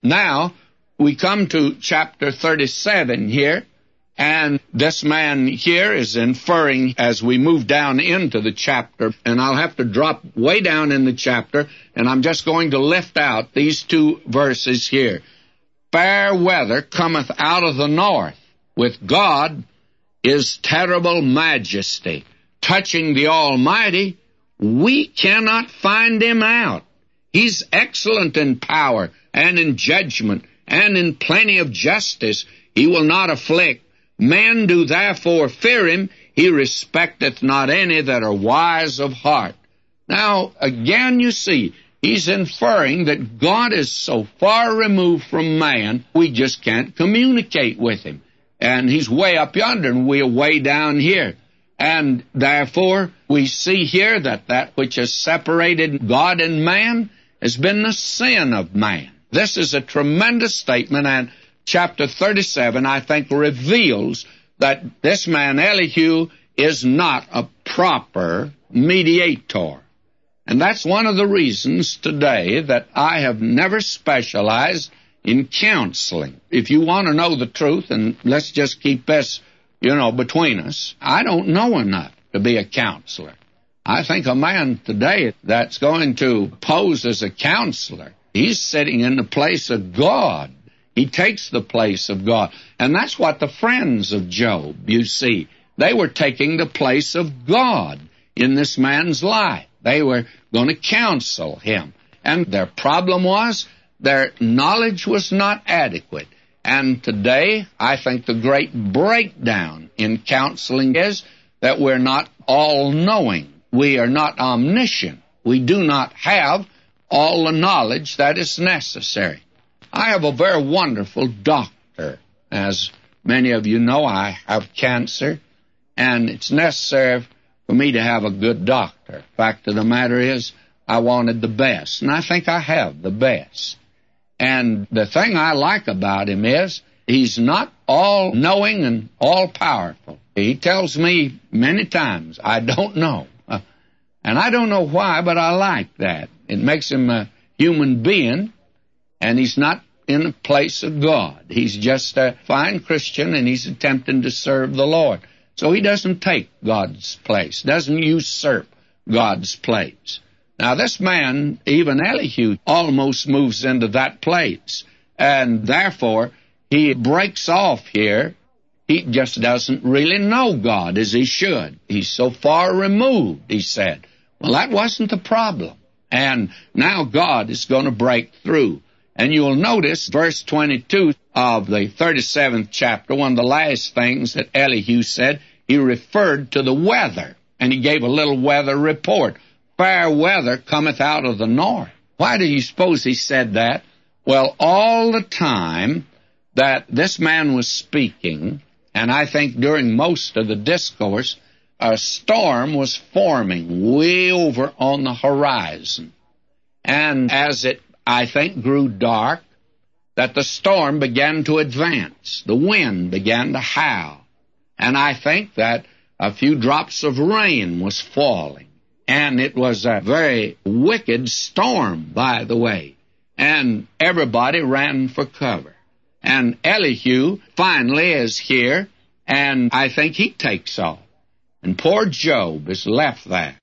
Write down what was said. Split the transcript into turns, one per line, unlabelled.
Now, we come to chapter 37 here, and this man here is inferring as we move down into the chapter, and I'll have to drop way down in the chapter, and I'm just going to lift out these two verses here. Fair weather cometh out of the north. With God is terrible majesty. Touching the Almighty, we cannot find him out. He's excellent in power and in judgment and in plenty of justice. He will not afflict. Men do therefore fear him. He respecteth not any that are wise of heart. Now, again, you see, he's inferring that God is so far removed from man, we just can't communicate with him. And he's way up yonder, and we're way down here. And therefore, we see here that that which has separated God and man has been the sin of man. This is a tremendous statement, and chapter 37, I think, reveals that this man, Elihu, is not a proper mediator. And that's one of the reasons today that I have never specialized in counseling. If you want to know the truth, and let's just keep this, between us, I don't know enough to be a counselor. I think a man today that's going to pose as a counselor, he's sitting in the place of God. He takes the place of God. And that's what the friends of Job, you see. They were taking the place of God in this man's life. They were going to counsel him. And their problem was their knowledge was not adequate. And today, I think the great breakdown in counseling is that we're not all-knowing. We are not omniscient. We do not have all the knowledge that is necessary. I have a very wonderful doctor. As many of you know, I have cancer, and it's necessary for me to have a good doctor. Fact of the matter is, I wanted the best, and I think I have the best. And the thing I like about him is he's not all-knowing and all-powerful. He tells me many times, I don't know. And I don't know why, but I like that. It makes him a human being, and he's not in the place of God. He's just a fine Christian, and he's attempting to serve the Lord. So he doesn't take God's place, doesn't usurp God's place. Now, this man, even Elihu, almost moves into that place, and therefore he breaks off here. He just doesn't really know God as he should. He's so far removed, he said. Well, that wasn't the problem. And now God is going to break through. And you'll notice verse 22 of the 37th chapter, one of the last things that Elihu said, he referred to the weather, and he gave a little weather report. Fair weather cometh out of the north. Why do you suppose he said that? Well, all the time that this man was speaking, and I think during most of the discourse, a storm was forming way over on the horizon. And as it, I think, grew dark, that the storm began to advance. The wind began to howl. And I think that a few drops of rain was falling. And it was a very wicked storm, by the way. And everybody ran for cover. And Elihu finally is here, and I think he takes off. And poor Job is left there.